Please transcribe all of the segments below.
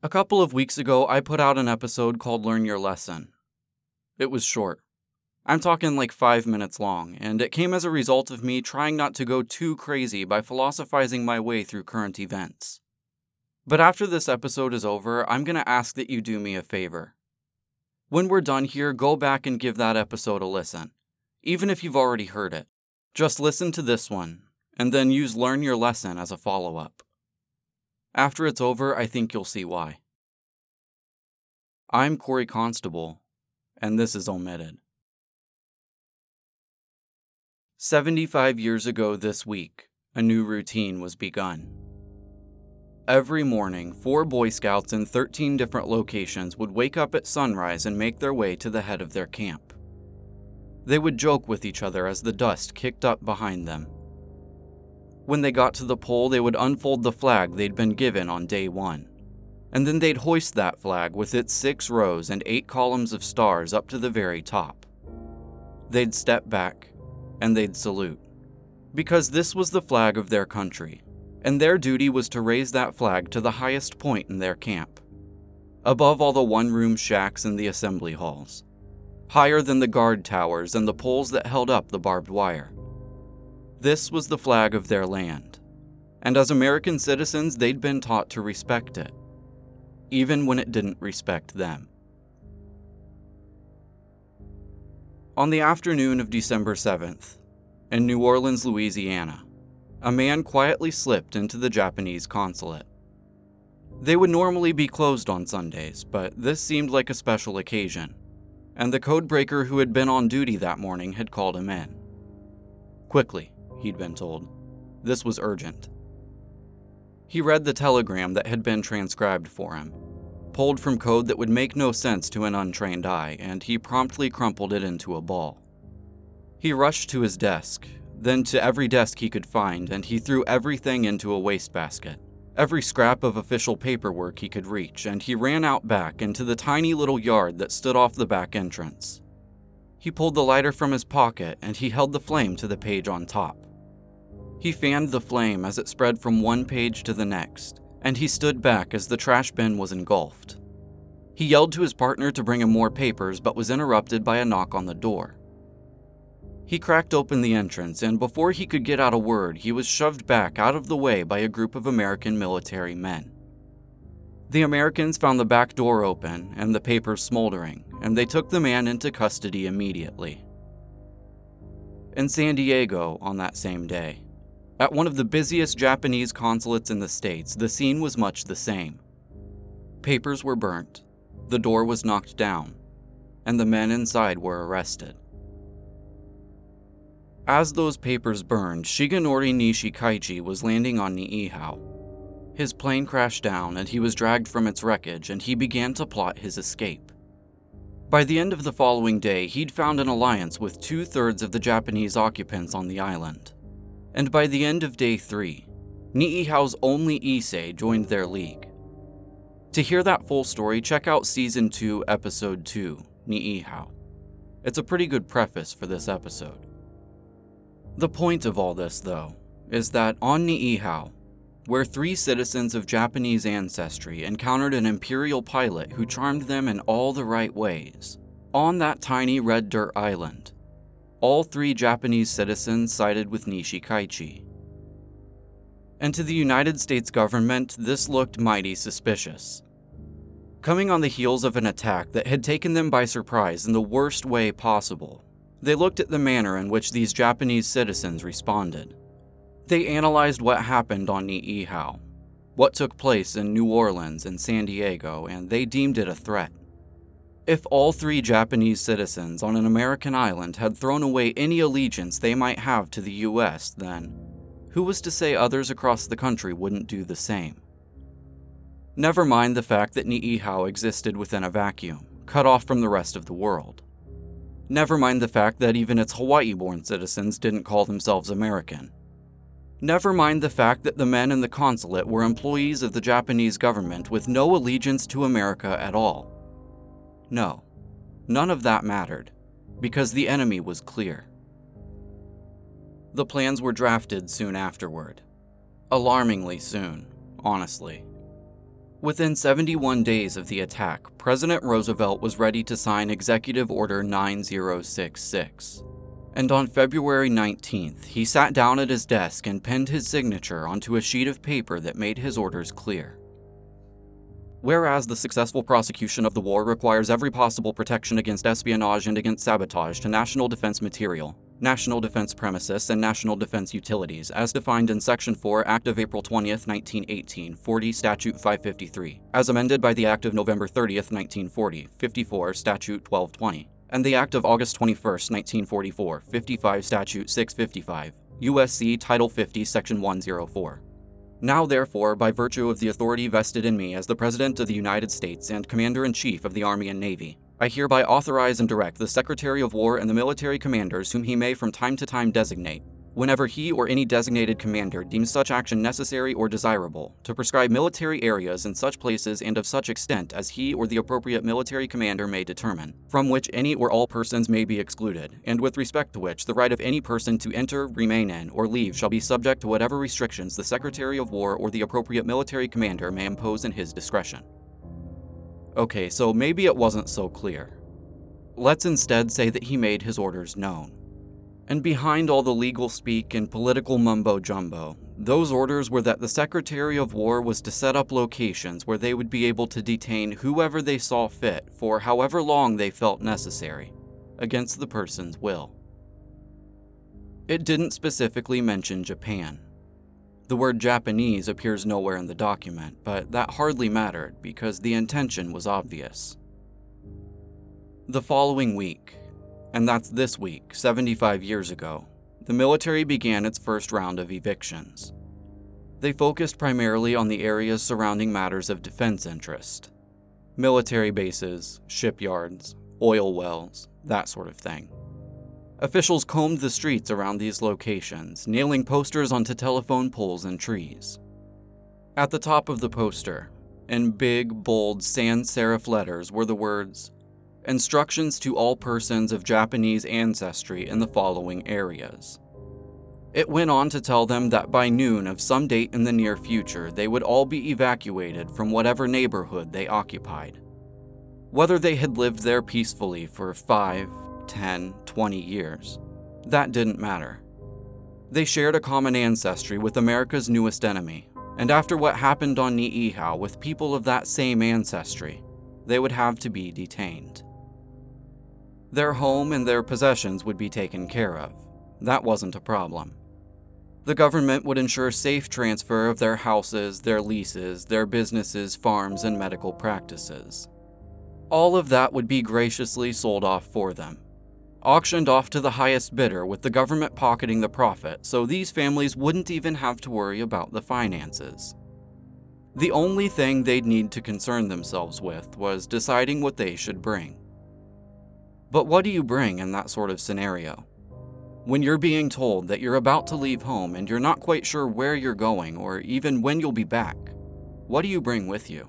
A couple of weeks ago, I put out an episode called Learn Your Lesson. It was short. I'm talking like 5 minutes long, and it came as a result of me trying not to go too crazy by philosophizing my way through current events. But after this episode is over, I'm going to ask that you do me a favor. When we're done here, go back and give that episode a listen, even if you've already heard it. Just listen to this one, and then use Learn Your Lesson as a follow-up. After it's over, I think you'll see why. I'm Corey Constable, and this is Omitted. 75 years ago this week, a new routine was begun. Every morning, 4 Boy Scouts in 13 different locations would wake up at sunrise and make their way to the head of their camp. They would joke with each other as the dust kicked up behind them. When they got to the pole, they would unfold the flag they'd been given on day 1, and then they'd hoist that flag with its 6 rows and 8 columns of stars up to the very top. They'd step back, and they'd salute, because this was the flag of their country, and their duty was to raise that flag to the highest point in their camp, above all the one-room shacks and the assembly halls, higher than the guard towers and the poles that held up the barbed wire. This was the flag of their land, and as American citizens, they'd been taught to respect it, even when it didn't respect them. On the afternoon of December 7th, in New Orleans, Louisiana, a man quietly slipped into the Japanese consulate. They would normally be closed on Sundays, but this seemed like a special occasion, and the codebreaker who had been on duty that morning had called him in. Quickly, he'd been told. This was urgent. He read the telegram that had been transcribed for him, pulled from code that would make no sense to an untrained eye, and he promptly crumpled it into a ball. He rushed to his desk, then to every desk he could find, and he threw everything into a wastebasket, every scrap of official paperwork he could reach, and he ran out back into the tiny little yard that stood off the back entrance. He pulled the lighter from his pocket, and he held the flame to the page on top. He fanned the flame as it spread from one page to the next, and he stood back as the trash bin was engulfed. He yelled to his partner to bring him more papers, but was interrupted by a knock on the door. He cracked open the entrance, and before he could get out a word, he was shoved back out of the way by a group of American military men. The Americans found the back door open and the papers smoldering, and they took the man into custody immediately. In San Diego on that same day, at one of the busiest Japanese consulates in the States, the scene was much the same. Papers were burnt, the door was knocked down, and the men inside were arrested. As those papers burned, Shigenori Nishikaichi was landing on Niihau. His plane crashed down, and he was dragged from its wreckage, and he began to plot his escape. By the end of the following day, he'd found an alliance with 2/3 of the Japanese occupants on the island. And by the end of day 3, Niihau's only Issei joined their league. To hear that full story, check out Season 2, Episode 2, Niihau. It's a pretty good preface for this episode. The point of all this, though, is that on Niihau, where 3 citizens of Japanese ancestry encountered an imperial pilot who charmed them in all the right ways, on that tiny red dirt island, all 3 Japanese citizens sided with Nishikaichi. And to the United States government, this looked mighty suspicious. Coming on the heels of an attack that had taken them by surprise in the worst way possible, they looked at the manner in which these Japanese citizens responded. They analyzed what happened on Niihau, what took place in New Orleans and San Diego, and they deemed it a threat. If all 3 Japanese citizens on an American island had thrown away any allegiance they might have to the US, then who was to say others across the country wouldn't do the same? Never mind the fact that Niihau existed within a vacuum, cut off from the rest of the world. Never mind the fact that even its Hawaii-born citizens didn't call themselves American. Never mind the fact that the men in the consulate were employees of the Japanese government with no allegiance to America at all. No, none of that mattered, because the enemy was clear. The plans were drafted soon afterward. Alarmingly soon, honestly. Within 71 days of the attack, President Roosevelt was ready to sign Executive Order 9066. And on February 19th, he sat down at his desk and penned his signature onto a sheet of paper that made his orders clear. Whereas the successful prosecution of the war requires every possible protection against espionage and against sabotage to national defense material, national defense premises, and national defense utilities, as defined in Section 4, Act of April 20th, 1918, 40 Statute 553, as amended by the Act of November 30th, 1940, 54 Statute 1220, and the Act of August 21st, 1944, 55 Statute 655, USC Title 50, Section 104. Now, therefore, by virtue of the authority vested in me as the President of the United States and Commander-in-Chief of the Army and Navy, I hereby authorize and direct the Secretary of War and the military commanders whom he may from time to time designate, whenever he or any designated commander deems such action necessary or desirable, to prescribe military areas in such places and of such extent as he or the appropriate military commander may determine, from which any or all persons may be excluded, and with respect to which the right of any person to enter, remain in, or leave shall be subject to whatever restrictions the Secretary of War or the appropriate military commander may impose in his discretion. Okay, so maybe it wasn't so clear. Let's instead say that he made his orders known. And behind all the legal speak and political mumbo-jumbo, those orders were that the Secretary of War was to set up locations where they would be able to detain whoever they saw fit for however long they felt necessary, against the person's will. It didn't specifically mention Japan. The word Japanese appears nowhere in the document, but that hardly mattered because the intention was obvious. The following week, and that's this week, 75 years ago, the military began its first round of evictions. They focused primarily on the areas surrounding matters of defense interest. Military bases, shipyards, oil wells, that sort of thing. Officials combed the streets around these locations, nailing posters onto telephone poles and trees. At the top of the poster, in big, bold, sans serif letters, were the words, "Instructions to all persons of Japanese ancestry in the following areas." It went on to tell them that by noon of some date in the near future, they would all be evacuated from whatever neighborhood they occupied. Whether they had lived there peacefully for 5, 10, 20 years, that didn't matter. They shared a common ancestry with America's newest enemy, and after what happened on Niihau with people of that same ancestry, they would have to be detained. Their home and their possessions would be taken care of. That wasn't a problem. The government would ensure safe transfer of their houses, their leases, their businesses, farms, and medical practices. All of that would be graciously sold off for them, auctioned off to the highest bidder with the government pocketing the profit, so these families wouldn't even have to worry about the finances. The only thing they'd need to concern themselves with was deciding what they should bring. But what do you bring in that sort of scenario? When you're being told that you're about to leave home and you're not quite sure where you're going or even when you'll be back, what do you bring with you?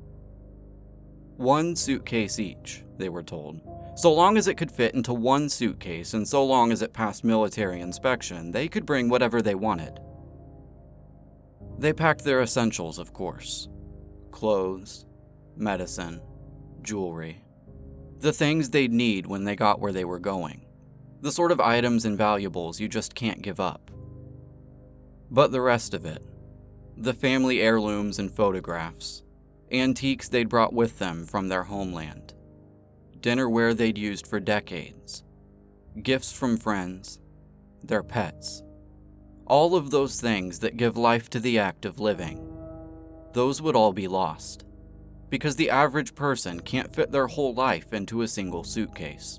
1 suitcase each, they were told. So long as it could fit into one suitcase and so long as it passed military inspection, they could bring whatever they wanted. They packed their essentials, of course. Clothes, medicine, jewelry. The things they'd need when they got where they were going. The sort of items and valuables you just can't give up. But the rest of it, the family heirlooms and photographs, antiques they'd brought with them from their homeland, dinnerware they'd used for decades, gifts from friends, their pets, all of those things that give life to the act of living, those would all be lost, because the average person can't fit their whole life into a single suitcase.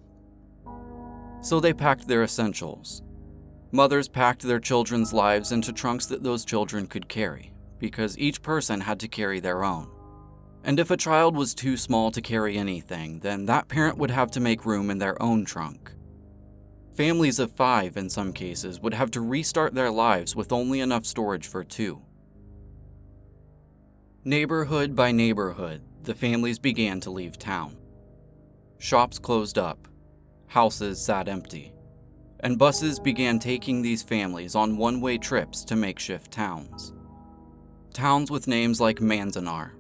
So they packed their essentials. Mothers packed their children's lives into trunks that those children could carry, because each person had to carry their own. And if a child was too small to carry anything, then that parent would have to make room in their own trunk. Families of 5, in some cases, would have to restart their lives with only enough storage for 2. Neighborhood by neighborhood, the families began to leave town. Shops closed up. Houses sat empty, and buses began taking these families on one-way trips to makeshift towns. Towns with names like Manzanar,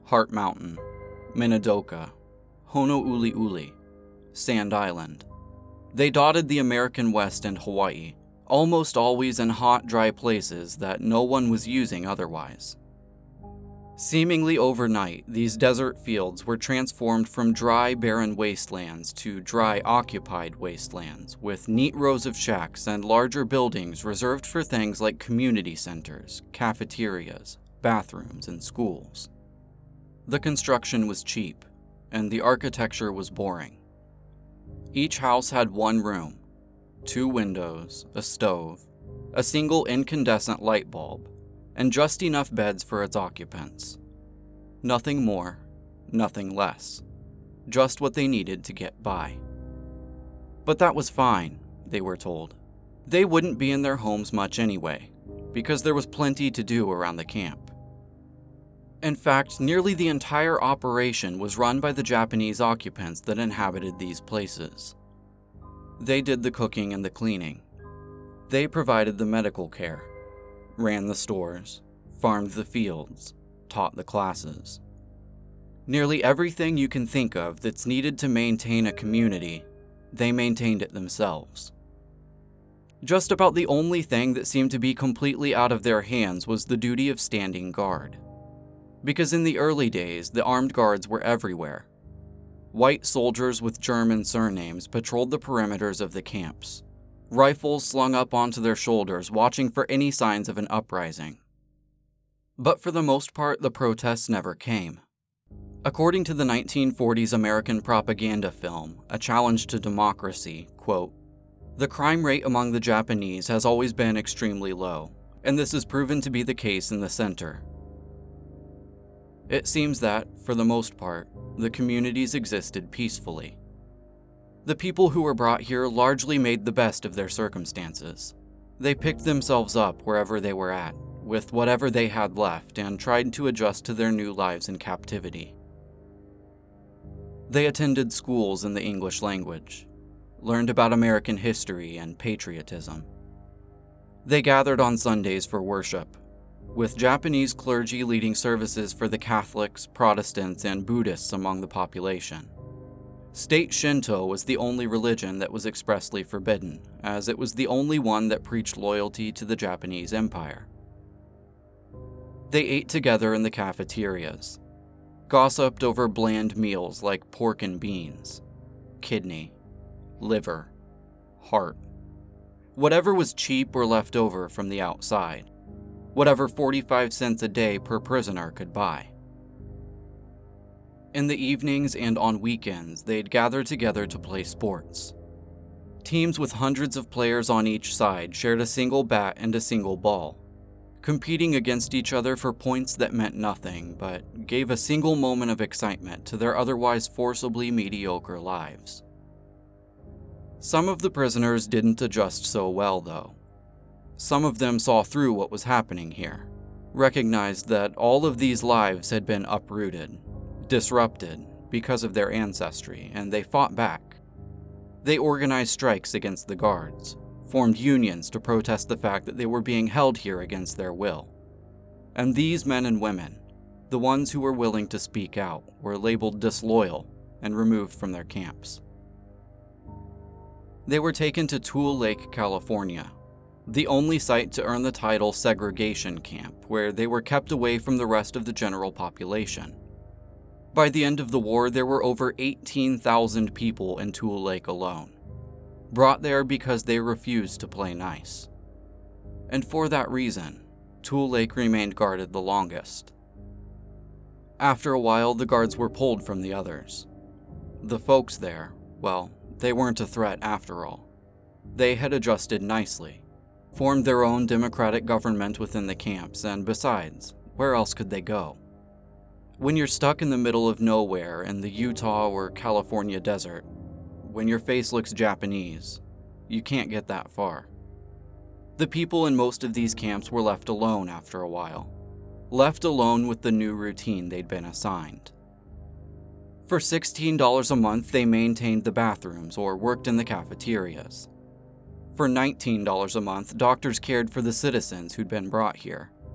Heart Mountain, Minidoka, Honouliuli, Sand Island. They dotted the American West and Hawaii, almost always in hot, dry places that no one was using otherwise. Seemingly overnight, these desert fields were transformed from dry, barren wastelands to dry, occupied wastelands, with neat rows of shacks and larger buildings reserved for things like community centers, cafeterias, bathrooms, and schools. The construction was cheap, and the architecture was boring. Each house had one room, 2 windows, a stove, a single incandescent light bulb, and just enough beds for its occupants. Nothing more, nothing less. Just what they needed to get by. But that was fine, they were told. They wouldn't be in their homes much anyway, because there was plenty to do around the camp. In fact, nearly the entire operation was run by the Japanese occupants that inhabited these places. They did the cooking and the cleaning. They provided the medical care, ran the stores, farmed the fields, taught the classes. Nearly everything you can think of that's needed to maintain a community, they maintained it themselves. Just about the only thing that seemed to be completely out of their hands was the duty of standing guard. Because in the early days, the armed guards were everywhere. White soldiers with German surnames patrolled the perimeters of the camps, rifles slung up onto their shoulders, watching for any signs of an uprising. But for the most part, the protests never came. According to the 1940s American propaganda film, A Challenge to Democracy, quote, "The crime rate among the Japanese has always been extremely low, and this is proven to be the case in the center. It seems that, for the most part, the communities existed peacefully. The people who were brought here largely made the best of their circumstances. They picked themselves up wherever they were at, with whatever they had left, and tried to adjust to their new lives in captivity. They attended schools in the English language, learned about American history and patriotism. They gathered on Sundays for worship, with Japanese clergy leading services for the Catholics, Protestants, and Buddhists among the population. State Shinto was the only religion that was expressly forbidden, as it was the only one that preached loyalty to the Japanese Empire. They ate together in the cafeterias, gossiped over bland meals like pork and beans, kidney, liver, heart, whatever was cheap or left over from the outside, whatever 45 cents a day per prisoner could buy. In the evenings and on weekends, they'd gather together to play sports. Teams with hundreds of players on each side shared a single bat and a single ball, competing against each other for points that meant nothing, but gave a single moment of excitement to their otherwise forcibly mediocre lives. Some of the prisoners didn't adjust so well, though. Some of them saw through what was happening here, recognized that all of these lives had been uprooted, disrupted, because of their ancestry, and they fought back. They organized strikes against the guards, formed unions to protest the fact that they were being held here against their will. And these men and women, the ones who were willing to speak out, were labeled disloyal and removed from their camps. They were taken to Tule Lake, California, the only site to earn the title segregation camp, where they were kept away from the rest of the general population. By the end of the war, there were over 18,000 people in Tule Lake alone, brought there because they refused to play nice. And for that reason, Tule Lake remained guarded the longest. After a while, the guards were pulled from the others. The folks there, well, they weren't a threat after all. They had adjusted nicely, formed their own democratic government within the camps, and besides, where else could they go? When you're stuck in the middle of nowhere in the Utah or California desert, when your face looks Japanese, you can't get that far. The people in most of these camps were left alone after a while, left alone with the new routine they'd been assigned. For $16 a month, they maintained the bathrooms or worked in the cafeterias. For $19 a month, doctors cared for the citizens who'd been brought here,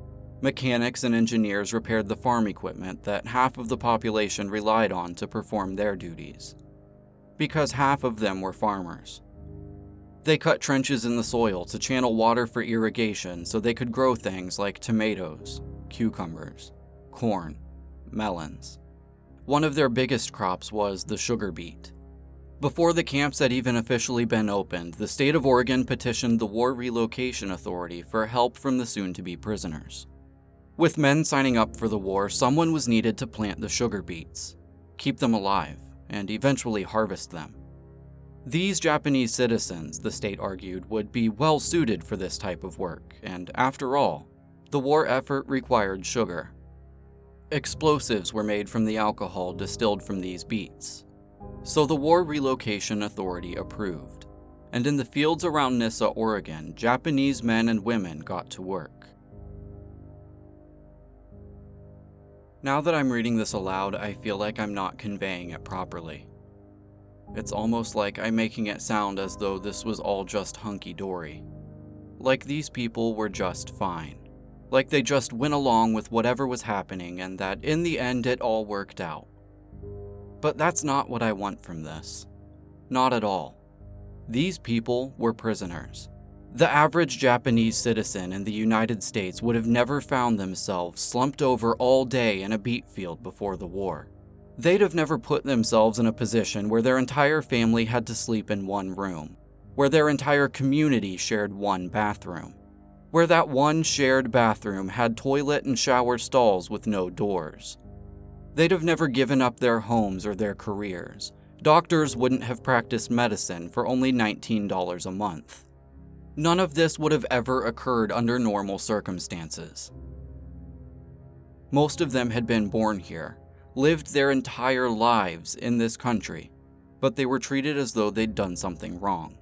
Mechanics and engineers repaired the farm equipment that half of the population relied on to perform their duties, because half of them were farmers. They cut trenches in the soil to channel water for irrigation so they could grow things like tomatoes, cucumbers, corn, melons. One of their biggest crops was the sugar beet. Before the camps had even officially been opened, the state of Oregon petitioned the War Relocation Authority for help from the soon-to-be prisoners. With men signing up for the war, someone was needed to plant the sugar beets, keep them alive, and eventually harvest them. These Japanese citizens, the state argued, would be well suited for this type of work, and after all, the war effort required sugar. Explosives were made from the alcohol distilled from these beets. So the War Relocation Authority approved, and in the fields around Nyssa, Oregon, Japanese men and women got to work. Now that I'm reading this aloud, I feel like I'm not conveying it properly. It's almost like I'm making it sound as though this was all just hunky-dory. Like these people were just fine. Like they just went along with whatever was happening and that in the end it all worked out. But that's not what I want from this. Not at all. These people were prisoners. The average Japanese citizen in the United States would have never found themselves slumped over all day in a beet field before the war. They'd have never put themselves in a position where their entire family had to sleep in one room, where their entire community shared one bathroom, where that one shared bathroom had toilet and shower stalls with no doors. They'd have never given up their homes or their careers. Doctors wouldn't have practiced medicine for only $19 a month. None of this would have ever occurred under normal circumstances. Most of them had been born here, lived their entire lives in this country, but they were treated as though they'd done something wrong.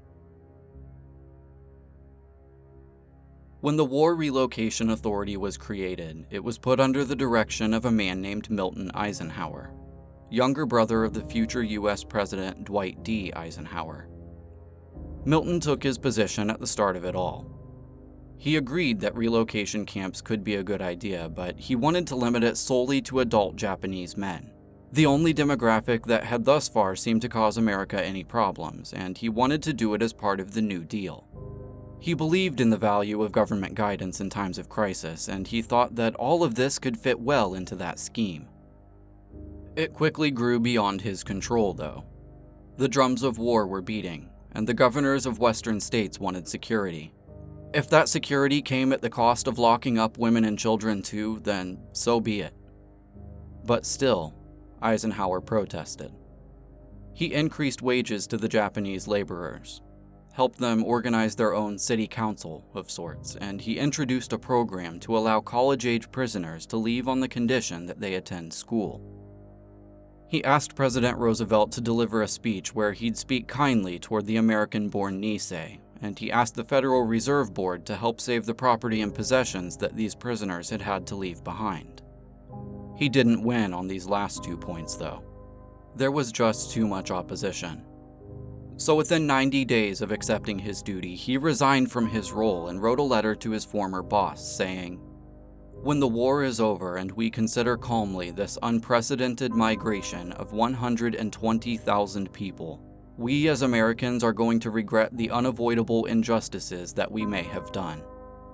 When the War Relocation Authority was created, it was put under the direction of a man named Milton Eisenhower, younger brother of the future U.S. President Dwight D. Eisenhower. Milton took his position at the start of it all. He agreed that relocation camps could be a good idea, but he wanted to limit it solely to adult Japanese men, the only demographic that had thus far seemed to cause America any problems, and he wanted to do it as part of the New Deal. He believed in the value of government guidance in times of crisis, and he thought that all of this could fit well into that scheme. It quickly grew beyond his control, though. The drums of war were beating, and the governors of western states wanted security. If that security came at the cost of locking up women and children too, then so be it. But still, Eisenhower protested. He increased wages to the Japanese laborers, helped them organize their own city council of sorts, and he introduced a program to allow college-age prisoners to leave on the condition that they attend school. He asked President Roosevelt to deliver a speech where he'd speak kindly toward the American-born Nisei, and he asked the Federal Reserve Board to help save the property and possessions that these prisoners had had to leave behind. He didn't win on these last 2 points, though. There was just too much opposition. So within 90 days of accepting his duty, he resigned from his role and wrote a letter to his former boss saying, "When the war is over and we consider calmly this unprecedented migration of 120,000 people, we as Americans are going to regret the unavoidable injustices that we may have done."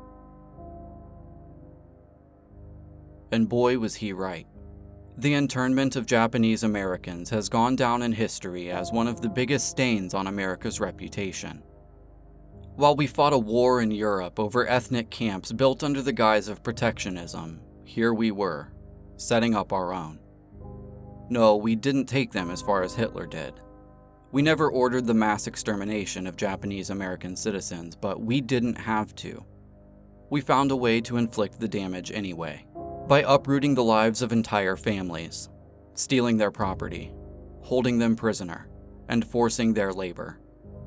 And boy was he right. The internment of Japanese Americans has gone down in history as one of the biggest stains on America's reputation. While we fought a war in Europe over ethnic camps built under the guise of protectionism, here we were, setting up our own. No, we didn't take them as far as Hitler did. We never ordered the mass extermination of Japanese American citizens, but we didn't have to. We found a way to inflict the damage anyway, by uprooting the lives of entire families, stealing their property, holding them prisoner, and forcing their labor.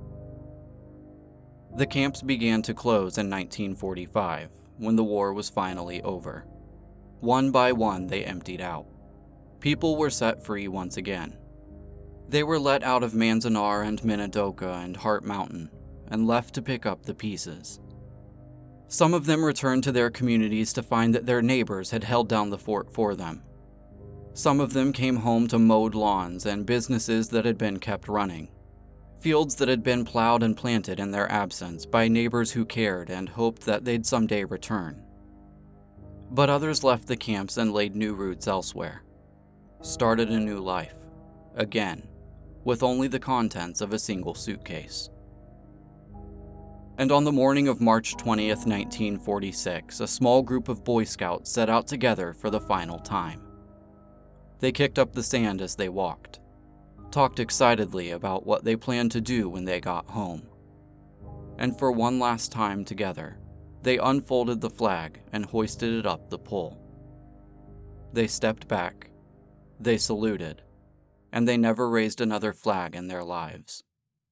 The camps began to close in 1945, when the war was finally over. One by one, they emptied out. People were set free once again. They were let out of Manzanar and Minidoka and Heart Mountain, and left to pick up the pieces. Some of them returned to their communities to find that their neighbors had held down the fort for them. Some of them came home to mowed lawns and businesses that had been kept running, fields that had been plowed and planted in their absence by neighbors who cared and hoped that they'd someday return. But others left the camps and laid new roots elsewhere, started a new life, again, with only the contents of a single suitcase. And on the morning of March 20th, 1946, a small group of Boy Scouts set out together for the final time. They kicked up the sand as they walked, talked excitedly about what they planned to do when they got home. And for one last time together, they unfolded the flag and hoisted it up the pole. They stepped back, they saluted, and they never raised another flag in their lives.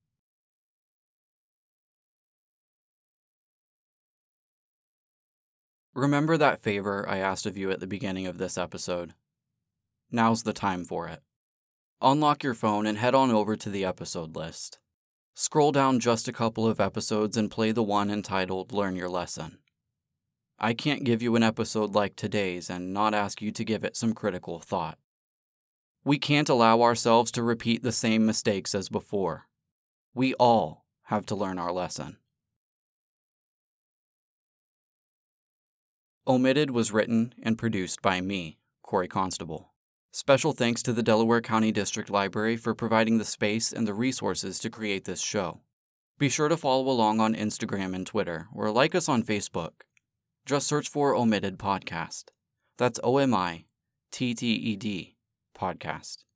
Remember that favor I asked of you at the beginning of this episode? Now's the time for it. Unlock your phone and head on over to the episode list. Scroll down just a couple of episodes and play the one entitled Learn Your Lesson. I can't give you an episode like today's and not ask you to give it some critical thought. We can't allow ourselves to repeat the same mistakes as before. We all have to learn our lesson. Omitted was written and produced by me, Corey Constable. Special thanks to the Delaware County District Library for providing the space and the resources to create this show. Be sure to follow along on Instagram and Twitter, or like us on Facebook. Just search for Omitted Podcast. That's OMITTED Podcast.